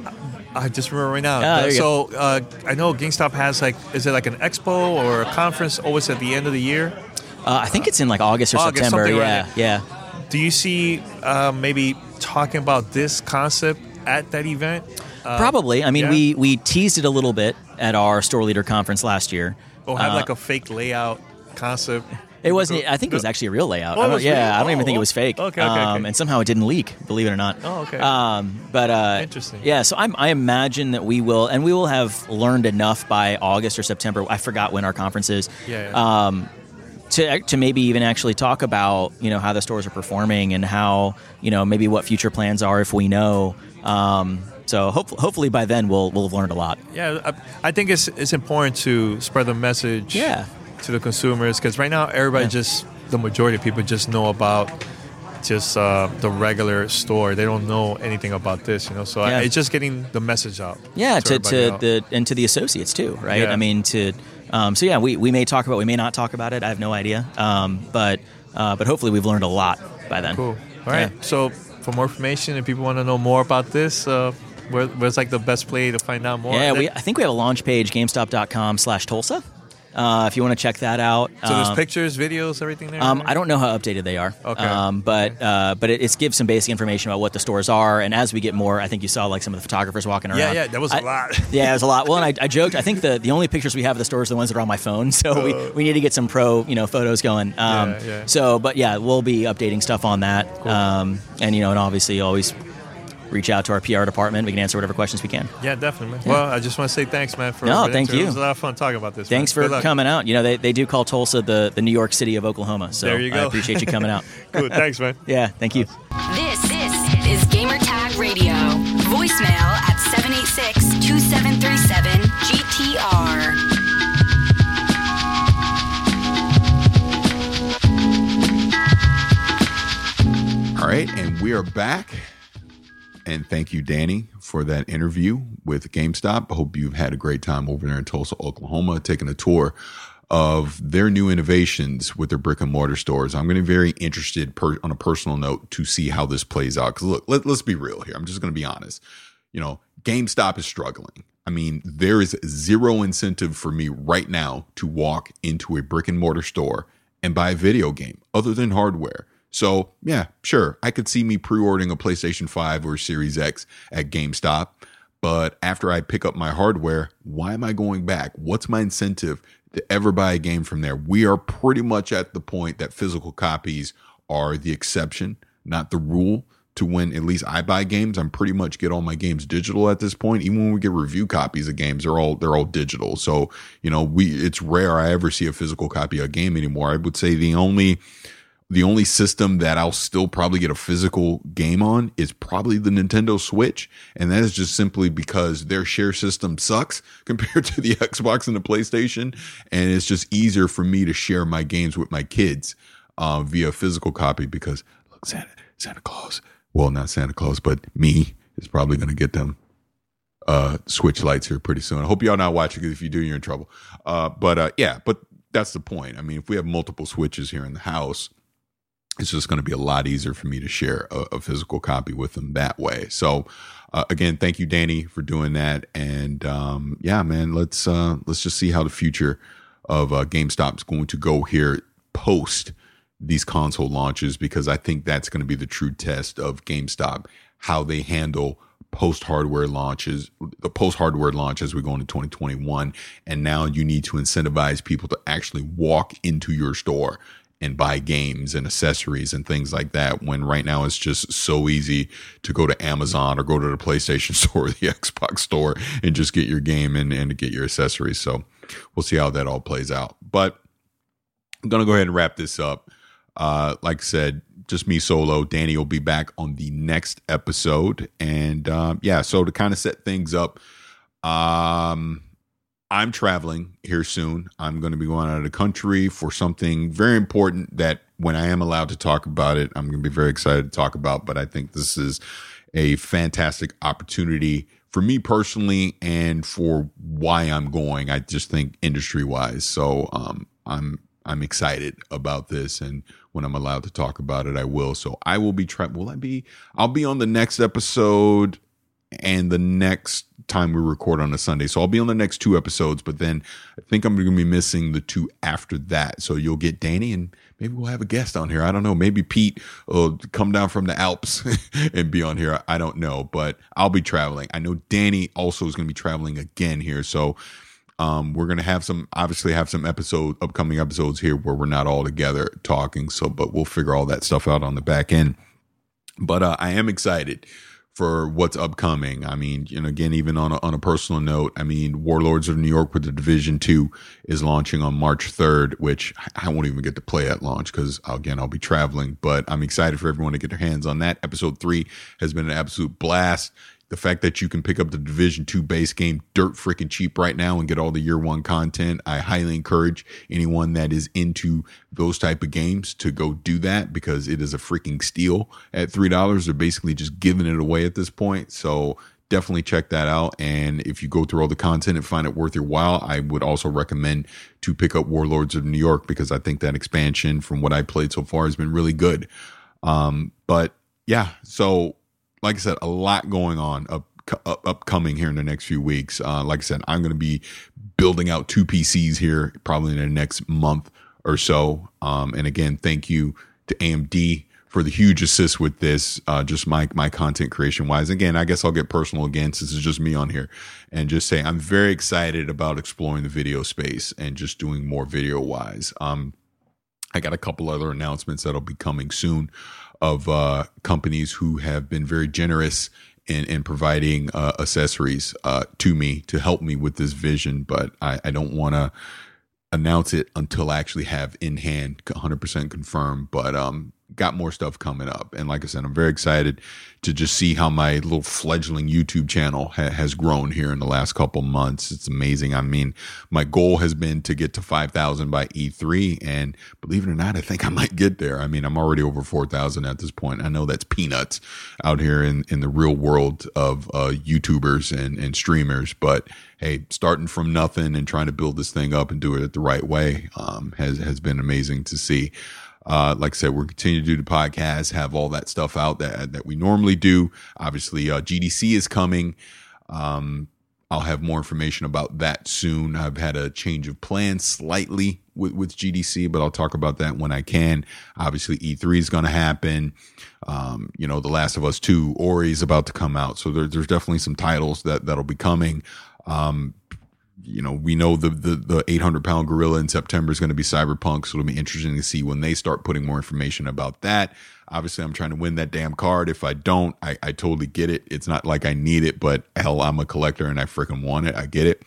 I just remember right now. Ah, there you so uh, I know GameStop has like, is it like an expo or a conference always at the end of the year? Uh, I think it's in like August or August, September. something Yeah, like that. yeah. Do you see uh, maybe talking about this concept at that event? Uh, Probably. I mean, yeah. we, we teased it a little bit at our store leader conference last year. Or have Uh, like a fake layout concept? It wasn't. I think it was actually a real layout. Oh, I it don't, was yeah, real? I don't even Oh, think it was fake. okay, okay, um, okay. And somehow it didn't leak. Believe it or not. Oh, okay. Um, but uh, Interesting. Yeah, so I'm, I imagine that we will, and we will have learned enough by August or September. I forgot when our conference is. Yeah, yeah. Um, to to maybe even actually talk about, you know, how the stores are performing and how, you know, maybe what future plans are if we know. Um, so hope, hopefully by then we'll we'll have learned a lot. Yeah, I, I think it's it's important to spread the message Yeah. to the consumers, because right now everybody Yeah. just, the majority of people just know about just uh, the regular store. They don't know anything about this, you know. So Yeah. I, it's just getting the message out. Yeah, to, everybody to out. the and to the associates too, right? Yeah. I mean, to um, so yeah, we, we may talk about, we may not talk about it. I have no idea, um, but uh, but hopefully we've learned a lot by then. Cool. All right. Yeah. So for more information, if people want to know more about this, uh, where, where's like the best place to find out more? Yeah, And we then- I think we have a launch page, GameStop dot com slash Tulsa. Uh, if you want to check that out. So there's Um, pictures, videos, everything there. Um, I don't know how updated they are. Okay. Um, but uh, but it, it gives some basic information about what the stores are, and as we get more, I think you saw like some of the photographers walking around. Yeah, yeah, that was a I- lot. Yeah, it was a lot. Well, and I, I joked. I think the, the only pictures we have of the stores are the ones that are on my phone. So we, we need to get some pro you know photos going. Um, Yeah, yeah. So, but yeah, we'll be updating stuff on that. Um, and you know, and obviously always reach out to our P R department. We can answer whatever questions we can. Yeah, definitely, man. Well, I just want to say thanks, man. For No, for thank answering. you. It was a lot of fun talking about this. Thanks man. for Good luck. coming out. You know, they, they do call Tulsa the, the New York City of Oklahoma. So There you I go. appreciate you coming out. Cool. Thanks, man. Yeah, thank you. This, this is Gamertag Radio. Voicemail at seven eight six, two seven three seven, G T R. All right, and we are back. And thank you, Danny, for that interview with GameStop. I hope you've had a great time over there in Tulsa, Oklahoma, taking a tour of their new innovations with their brick and mortar stores. I'm going to be very interested per, on a personal note to see how this plays out. Because look, let, let's be real here. I'm just going to be honest. You know, GameStop is struggling. I mean, there is zero incentive for me right now to walk into a brick and mortar store and buy a video game other than hardware. So, yeah, sure, I could see me pre-ordering a PlayStation five or Series X at GameStop, But after I pick up my hardware, why am I going back? What's my incentive to ever buy a game from there? We are pretty much at the point that physical copies are the exception, not the rule, to when at least I buy games. I'm pretty much get all my games digital at this point. Even when we get review copies of games, they're all they're all digital. So, you know, we it's rare I ever see a physical copy of a game anymore. I would say the only the only system that I'll still probably get a physical game on is probably the Nintendo Switch. And that is just simply because their share system sucks compared to the Xbox and the PlayStation. And it's just easier for me to share my games with my kids uh, via physical copy because, look, Santa, Santa Claus, well, not Santa Claus, but me is probably going to get them uh, Switch lights here pretty soon. I hope y'all not watching because if you do, you're in trouble. Uh, but uh, yeah, but that's the point. I mean, if we have multiple Switches here in the house, it's just going to be a lot easier for me to share a, a physical copy with them that way. So, uh, again, thank you, Danny, for doing that. And um, yeah, man, let's uh, let's just see how the future of uh, GameStop is going to go here post these console launches, because I think that's going to be the true test of GameStop, how they handle post hardware launches, the post hardware launch as we go into twenty twenty-one. And now you need to incentivize people to actually walk into your store and buy games and accessories and things like that, when right now it's just so easy to go to Amazon or go to the PlayStation store or the Xbox store and just get your game and, and get your accessories. So we'll see how that all plays out. But I'm going to go ahead and wrap this up. Uh, like I said, just me solo. Danny will be back on the next episode. And um, yeah, so to kind of set things up, um, I'm traveling here soon. I'm going to be going out of the country for something very important that when I am allowed to talk about it, I'm going to be very excited to talk about. But I think this is a fantastic opportunity for me personally and for why I'm going. I just think industry wise. So um, I'm I'm excited about this. And when I'm allowed to talk about it, I will. So I will be tra- Will I be? I'll be on the next episode and the next time we record on a Sunday. So I'll be on the next two episodes, but then I think I'm going to be missing the two after that. So you'll get Danny and maybe we'll have a guest on here. I don't know. Maybe Pete will come down from the Alps and be on here. I don't know, but I'll be traveling. I know Danny also is going to be traveling again here. So um, we're going to have some, obviously have some episode, upcoming episodes here where we're not all together talking. So, but we'll figure all that stuff out on the back end. But uh, I am excited for what's upcoming. I mean, you know, again, even on a, on a personal note, I mean, Warlords of New York with the Division two is launching on March third, which I won't even get to play at launch because, again, I'll be traveling. But I'm excited for everyone to get their hands on that. Episode three has been an absolute blast. The fact that you can pick up the Division two base game dirt freaking cheap right now and get all the year one content, I highly encourage anyone that is into those type of games to go do that because it is a freaking steal at three dollars. They're basically just giving it away at this point. So definitely check that out. And if you go through all the content and find it worth your while, I would also recommend to pick up Warlords of New York because I think that expansion from what I played so far has been really good. Um, but yeah, so like I said, a lot going on up, up upcoming here in the next few weeks. Uh, like I said, I'm going to be building out two P Cs here probably in the next month or so. Um, and again, thank you to A M D for the huge assist with this, uh, just my, my content creation wise. Again, I guess I'll get personal again since it's just me on here and just say I'm very excited about exploring the video space and just doing more video wise. Um, I got a couple other announcements that'll be coming soon of uh, companies who have been very generous in, in providing uh, accessories uh, to me to help me with this vision. But I, I don't want to announce it until I actually have in hand one hundred percent confirmed. But um, got more stuff coming up. And like I said, I'm very excited to just see how my little fledgling YouTube channel ha- has grown here in the last couple months. It's amazing. I mean, my goal has been to get to five thousand by E three. And believe it or not, I think I might get there. I mean, I'm already over four thousand at this point. I know that's peanuts out here in, in the real world of uh, YouTubers and, and streamers. But hey, starting from nothing and trying to build this thing up and do it the right way um, has, has been amazing to see. Uh, like I said, we're continuing to do the podcast, have all that stuff out that that we normally do. Obviously, uh, G D C is coming. Um, I'll have more information about that soon. I've had a change of plans slightly with, with G D C, but I'll talk about that when I can. Obviously, E three is going to happen. Um, you know, The Last of Us two, Ori is about to come out. So there, there's definitely some titles that, that'll be coming. Um, you know, we know the, the, the eight hundred pound gorilla in September is going to be Cyberpunk. So it'll be interesting to see when they start putting more information about that. Obviously, I'm trying to win that damn card. If I don't, I, I totally get it. It's not like I need it, but hell, I'm a collector and I freaking want it. I get it.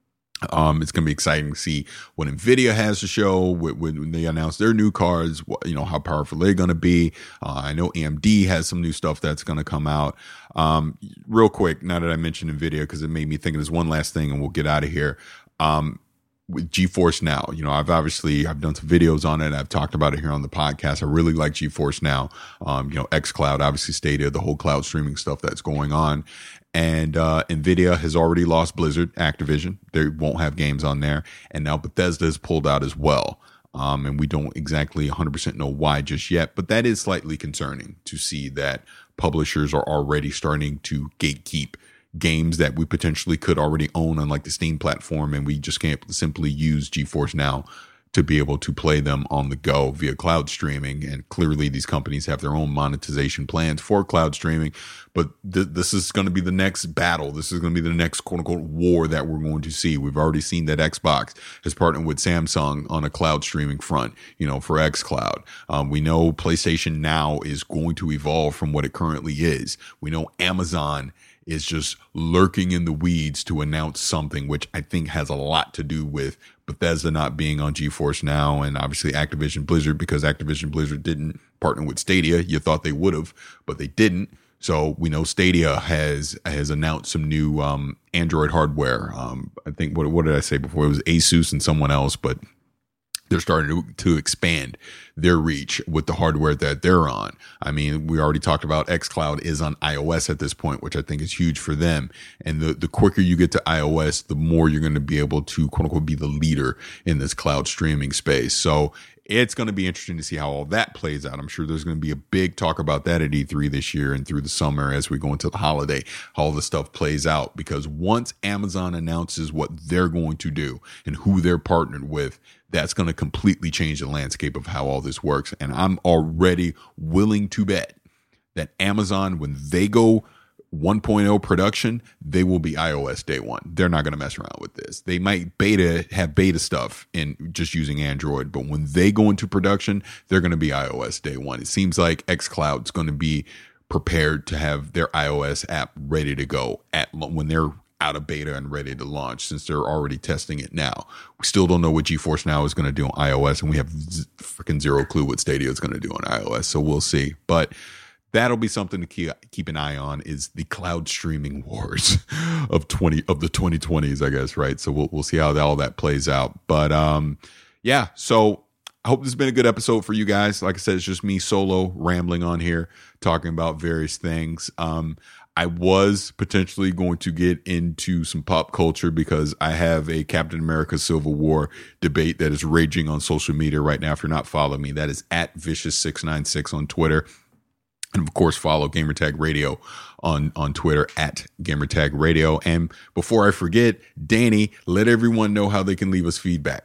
Um, it's going to be exciting to see what NVIDIA has to show when, when they announce their new cards, what, you know, how powerful they're going to be. Uh, I know A M D has some new stuff that's going to come out. Um, real quick, now that I mentioned NVIDIA, because it made me think of this one last thing and we'll get out of here. Um, with GeForce Now, you know, I've obviously, I've done some videos on it. I've talked about it here on the podcast. I really like GeForce Now. Um, you know, xCloud, obviously Stadia, the whole cloud streaming stuff that's going on. And uh, NVIDIA has already lost Blizzard, Activision. They won't have games on there. And now Bethesda has pulled out as well. Um, and we don't exactly one hundred percent know why just yet. But that is slightly concerning to see that publishers are already starting to gatekeep games that we potentially could already own on like the Steam platform. And we just can't simply use GeForce Now to be able to play them on the go via cloud streaming. And clearly these companies have their own monetization plans for cloud streaming. But th- this is going to be the next battle. This is going to be the next quote unquote war that we're going to see. We've already seen that Xbox has partnered with Samsung on a cloud streaming front, you know, for xCloud. Um, we know PlayStation Now is going to evolve from what it currently is. We know Amazon is just lurking in the weeds to announce something, which I think has a lot to do with Bethesda not being on GeForce Now, and obviously Activision Blizzard, because Activision Blizzard didn't partner with Stadia. You thought they would have, but they didn't. So we know Stadia has has announced some new um, Android hardware. Um, I think, what, what did I say before? It was Asus and someone else, but they're starting to, to expand their reach with the hardware that they're on. I mean, we already talked about xCloud is on iOS at this point, which I think is huge for them. And the, the quicker you get to iOS, the more you're going to be able to, quote unquote, be the leader in this cloud streaming space. So it's going to be interesting to see how all that plays out. I'm sure there's going to be a big talk about that at E three this year and through the summer as we go into the holiday, how all the stuff plays out. Because once Amazon announces what they're going to do and who they're partnered with, that's going to completely change the landscape of how all this works. And I'm already willing to bet that Amazon, when they go one point oh production, they will be iOS day one. They're not going to mess around with this. They might beta have beta stuff in just using Android, but when they go into production, they're going to be iOS day one. It seems like xCloud is going to be prepared to have their iOS app ready to go at when they're out of beta and ready to launch, since they're already testing it now. We still don't know what GeForce Now is going to do on iOS, and we have z- freaking zero clue what Stadia is going to do on iOS. So we'll see. But that'll be something to keep keep an eye on, is the cloud streaming wars of twenty of the twenty twenties, I guess, right? So we'll we'll see how all that plays out. But um, yeah, so I hope this has been a good episode for you guys. Like I said, it's just me solo rambling on here, talking about various things. Um, I was potentially going to get into some pop culture because I have a Captain America Civil War debate that is raging on social media right now. If you're not following me, that is at Vicious six nine six on Twitter. And of course, follow Gamertag Radio on, on Twitter at Gamertag Radio. And before I forget, Danny, let everyone know how they can leave us feedback.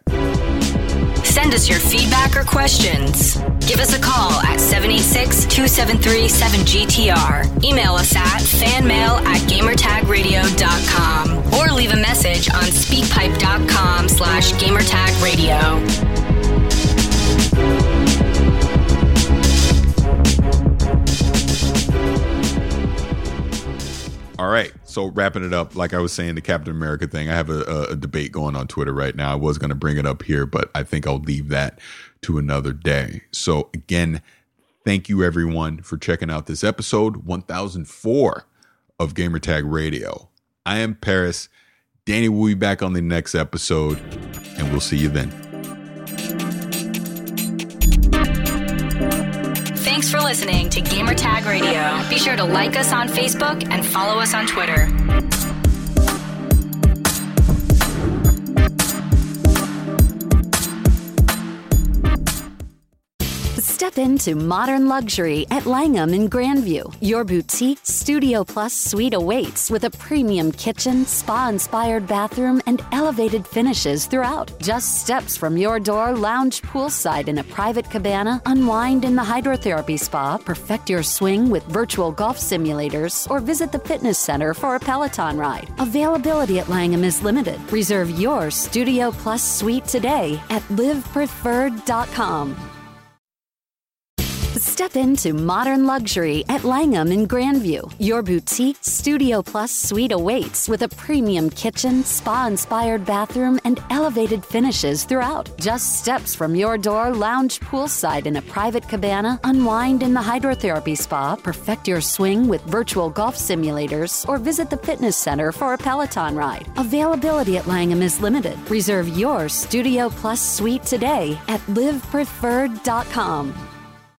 Send us your feedback or questions. Give us a call at seven eight six, two seven three, seven G T R. Email us at fanmail at gamertagradio dot com or leave a message on speakpipe.com slash gamertagradio. All right. So wrapping it up, like I was saying, the Captain America thing, I have a, a, a debate going on Twitter right now. I was going to bring it up here, but I think I'll leave that to another day. So again, thank you everyone for checking out this episode one thousand four of Gamertag Radio. I am Paris. Danny will be back on the next episode, and we'll see you then. Thanks for listening to Gamertag Radio. Be sure to like us on Facebook and follow us on Twitter. Step into modern luxury at Langham in Grandview. Your boutique Studio Plus suite awaits with a premium kitchen, spa-inspired bathroom, and elevated finishes throughout. Just steps from your door, lounge poolside in a private cabana, unwind in the hydrotherapy spa, perfect your swing with virtual golf simulators, or visit the fitness center for a Peloton ride. Availability at Langham is limited. Reserve your Studio Plus suite today at live preferred dot com. Step into modern luxury at Langham in Grandview. Your boutique Studio Plus suite awaits with a premium kitchen, spa-inspired bathroom, and elevated finishes throughout. Just steps from your door, lounge poolside in a private cabana, unwind in the hydrotherapy spa, perfect your swing with virtual golf simulators, or visit the fitness center for a Peloton ride. Availability at Langham is limited. Reserve your Studio Plus suite today at live preferred dot com.